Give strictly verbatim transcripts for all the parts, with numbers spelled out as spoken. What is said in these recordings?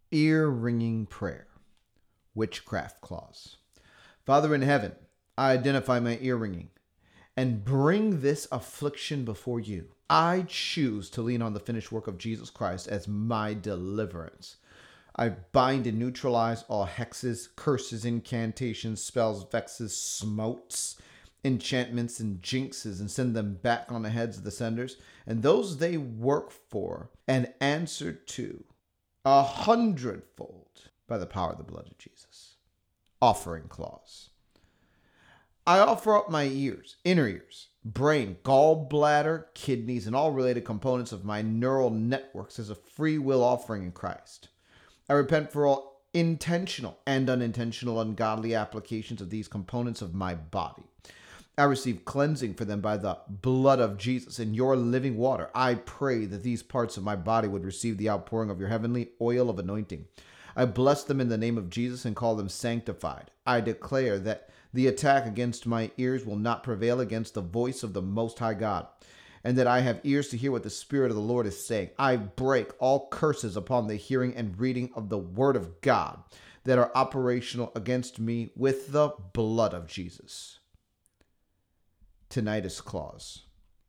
Ear-ringing prayer. Witchcraft clause. Father in heaven, I identify my ear ringing and bring this affliction before you. I choose to lean on the finished work of Jesus Christ as my deliverance. I bind and neutralize all hexes, curses, incantations, spells, vexes, smotes, enchantments, and jinxes, and send them back on the heads of the senders and those they work for and answer to a hundredfold by the power of the blood of Jesus. Offering clause. I offer up my ears, inner ears, brain, gallbladder, kidneys, and all related components of my neural networks as a free will offering in Christ. I repent for all intentional and unintentional ungodly applications of these components of my body. I receive cleansing for them by the blood of Jesus in your living water. I pray that these parts of my body would receive the outpouring of your heavenly oil of anointing. I bless them in the name of Jesus and call them sanctified. I declare that the attack against my ears will not prevail against the voice of the Most High God, and that I have ears to hear what the Spirit of the Lord is saying. I break all curses upon the hearing and reading of the Word of God that are operational against me with the blood of Jesus. Tinnitus clause.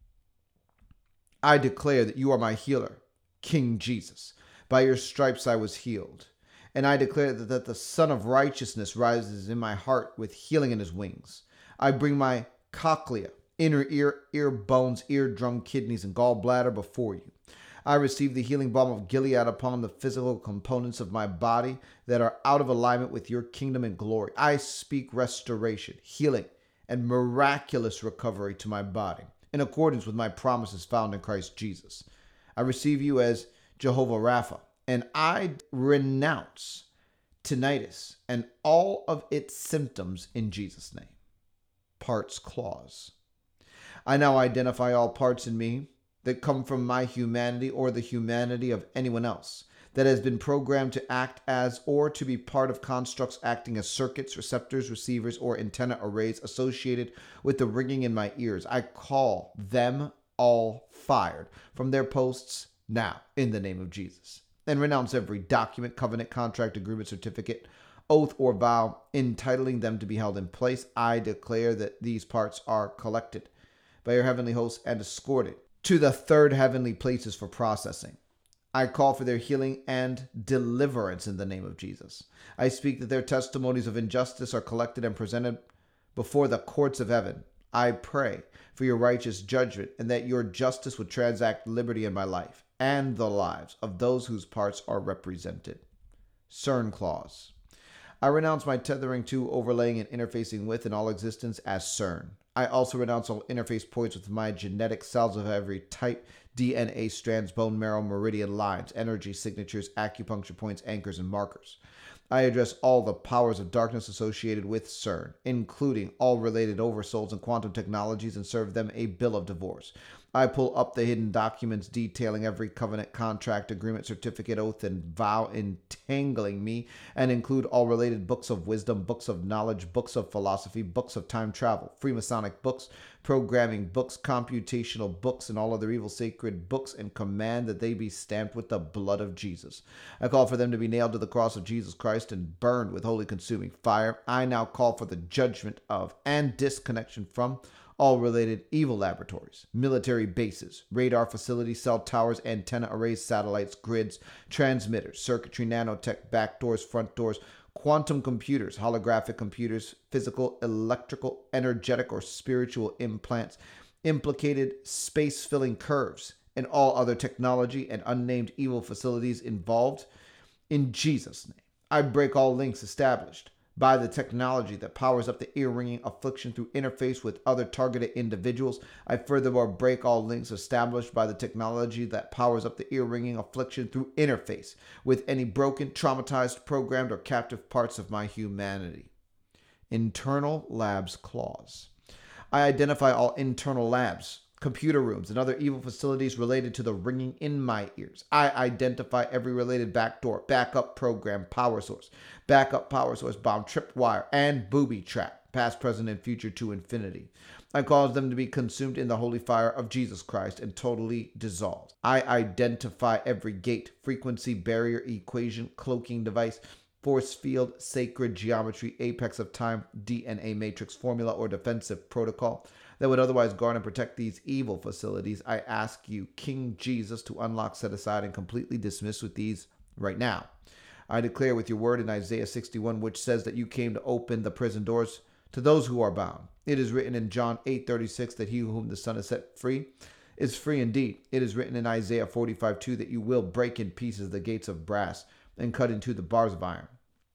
I declare that you are my healer, King Jesus. By your stripes I was healed. And I declare that, that the Son of Righteousness rises in my heart with healing in his wings. I bring my cochlea, inner ear, ear bones, eardrum, kidneys, and gallbladder before you. I receive the healing balm of Gilead upon the physical components of my body that are out of alignment with your kingdom and glory. I speak restoration, healing, and miraculous recovery to my body in accordance with my promises found in Christ Jesus. I receive you as Jehovah Rapha, and I renounce tinnitus and all of its symptoms in Jesus' name. Parts clause. I now identify all parts in me that come from my humanity or the humanity of anyone else that has been programmed to act as or to be part of constructs acting as circuits, receptors, receivers, or antenna arrays associated with the ringing in my ears. I call them all fired from their posts now in the name of Jesus, and renounce every document, covenant, contract, agreement, certificate, oath, or vow entitling them to be held in place. I declare that these parts are collected by your heavenly hosts and escorted to the third heavenly places for processing. I call for their healing and deliverance in the name of Jesus. I speak that their testimonies of injustice are collected and presented before the courts of heaven. I pray for your righteous judgment and that your justice would transact liberty in my life and the lives of those whose parts are represented. CERN clause. I renounce my tethering to, overlaying, and interfacing with in all existence as CERN. I also renounce all interface points with my genetic cells of every type, D N A strands, bone marrow, meridian lines, energy signatures, acupuncture points, anchors, and markers. I address all the powers of darkness associated with CERN, including all related oversouls and quantum technologies, and serve them a bill of divorce. I pull up the hidden documents detailing every covenant, contract, agreement, certificate, oath, and vow entangling me, and include all related books of wisdom, books of knowledge, books of philosophy, books of time travel, Freemasonic books, programming books, computational books, and all other evil sacred books, and command that they be stamped with the blood of Jesus. I call for them to be nailed to the cross of Jesus Christ and burned with holy consuming fire. I now call for the judgment of and disconnection from all related evil laboratories, military bases, radar facilities, cell towers, antenna arrays, satellites, grids, transmitters, circuitry, nanotech, back doors, front doors, quantum computers, holographic computers, physical, electrical, energetic, or spiritual implants, implicated space-filling curves, and all other technology and unnamed evil facilities involved. In Jesus' name, I break all links established by the technology that powers up the ear-ringing affliction through interface with other targeted individuals. I furthermore break all links established by the technology that powers up the ear-ringing affliction through interface with any broken, traumatized, programmed, or captive parts of my humanity. Internal labs clause. I identify all internal labs, computer rooms, and other evil facilities related to the ringing in my ears. I identify every related backdoor, backup program, power source, backup power source, bomb, tripwire, and booby trap. past, present, and future to infinity. I cause them to be consumed in the holy fire of Jesus Christ and totally dissolved. I identify every gate, frequency, barrier, equation, cloaking device, force field, sacred geometry, apex of time, D N A matrix, formula, or defensive protocol that would otherwise guard and protect these evil facilities. I ask you, King Jesus, to unlock, set aside, and completely dismiss with these right now. I declare with your word in Isaiah sixty-one, which says that you came to open the prison doors to those who are bound. It is written in John eight thirty-six that he whom the Son has set free is free indeed. It is written in Isaiah forty-five two that you will break in pieces the gates of brass and cut into the bars of iron.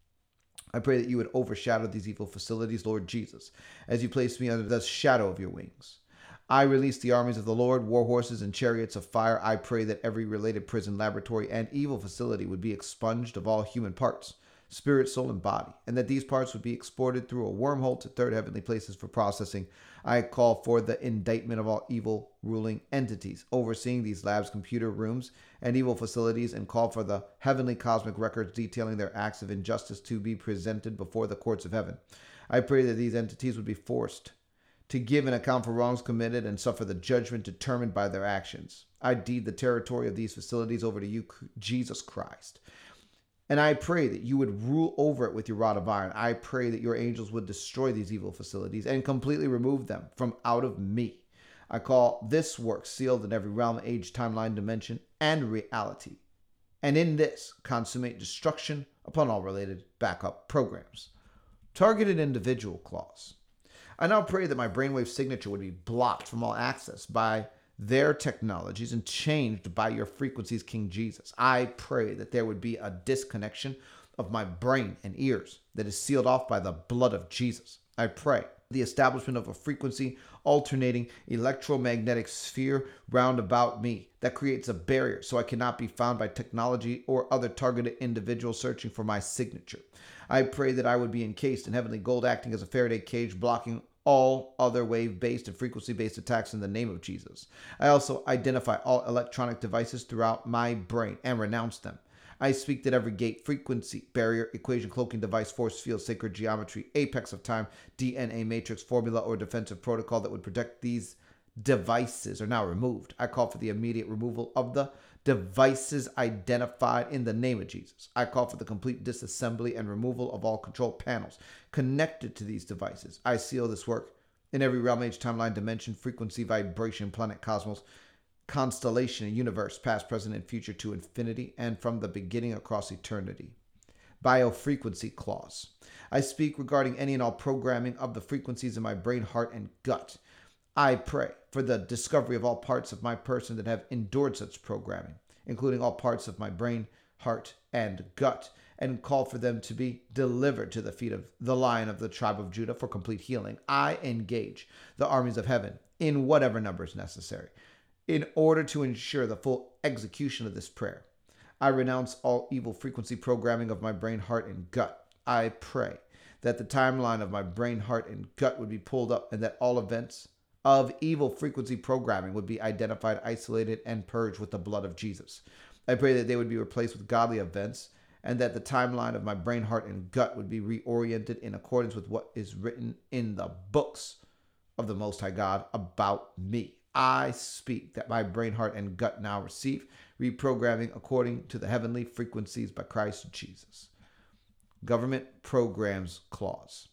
I pray that you would overshadow these evil facilities, Lord Jesus, as you place me under the shadow of your wings. I release the armies of the Lord, war horses and chariots of fire. I pray that every related prison, laboratory, and evil facility would be expunged of all human parts, spirit, soul, and body, and that these parts would be exported through a wormhole to third heavenly places for processing. I call for the indictment of all evil ruling entities overseeing these labs, computer rooms, and evil facilities, and call for the heavenly cosmic records detailing their acts of injustice to be presented before the courts of heaven. I pray that these entities would be forced to give an account for wrongs committed and suffer the judgment determined by their actions. I deed the territory of these facilities over to you, Jesus Christ. And I pray that you would rule over it with your rod of iron. I pray that your angels would destroy these evil facilities and completely remove them from out of me. I call this work sealed in every realm, age, timeline, dimension, and reality. And in this, consummate destruction upon all related backup programs. Targeted individual clause. I now pray that my brainwave signature would be blocked from all access by their technologies and changed by your frequencies, King Jesus. I pray that there would be a disconnection of my brain and ears that is sealed off by the blood of Jesus. I pray the establishment of a frequency alternating electromagnetic sphere round about me that creates a barrier so I cannot be found by technology or other targeted individuals searching for my signature. I pray that I would be encased in heavenly gold, acting as a Faraday cage, blocking all other wave-based and frequency-based attacks in the name of Jesus. I also identify all electronic devices throughout my brain and renounce them. I speak that every gate, frequency, barrier, equation, cloaking device, force field, sacred geometry, apex of time, D N A matrix, formula, or defensive protocol that would protect these devices are now removed. I call for the immediate removal of the devices identified in the name of Jesus. I call for the complete disassembly and removal of all control panels connected to these devices. I seal this work in every realm, age, timeline, dimension, frequency, vibration, planet, cosmos, constellation, and universe, past, present, and future to infinity, and from the beginning across eternity. Biofrequency clause. I speak regarding any and all programming of the frequencies in my brain, heart, and gut. I pray for the discovery of all parts of my person that have endured such programming, including all parts of my brain, heart, and gut, and call for them to be delivered to the feet of the Lion of the tribe of Judah for complete healing. I engage the armies of heaven in whatever number is necessary in order to ensure the full execution of this prayer. I renounce all evil frequency programming of my brain, heart, and gut. I pray that the timeline of my brain, heart, and gut would be pulled up and that all events of evil frequency programming would be identified, isolated, and purged with the blood of Jesus. I pray that they would be replaced with godly events and that the timeline of my brain, heart, and gut would be reoriented in accordance with what is written in the books of the Most High God about me. I speak that my brain, heart, and gut now receive reprogramming according to the heavenly frequencies by Christ Jesus. Government Programs Clause.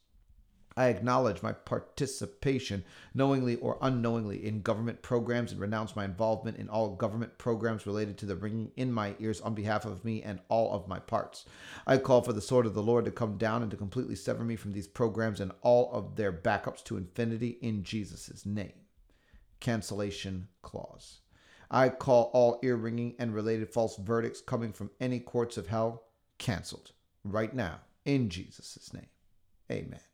I acknowledge my participation, knowingly or unknowingly, in government programs and renounce my involvement in all government programs related to the ringing in my ears on behalf of me and all of my parts. I call for the sword of the Lord to come down and to completely sever me from these programs and all of their backups to infinity in Jesus' name. Cancellation clause. I call all ear-ringing and related false verdicts coming from any courts of hell canceled right now in Jesus' name. Amen.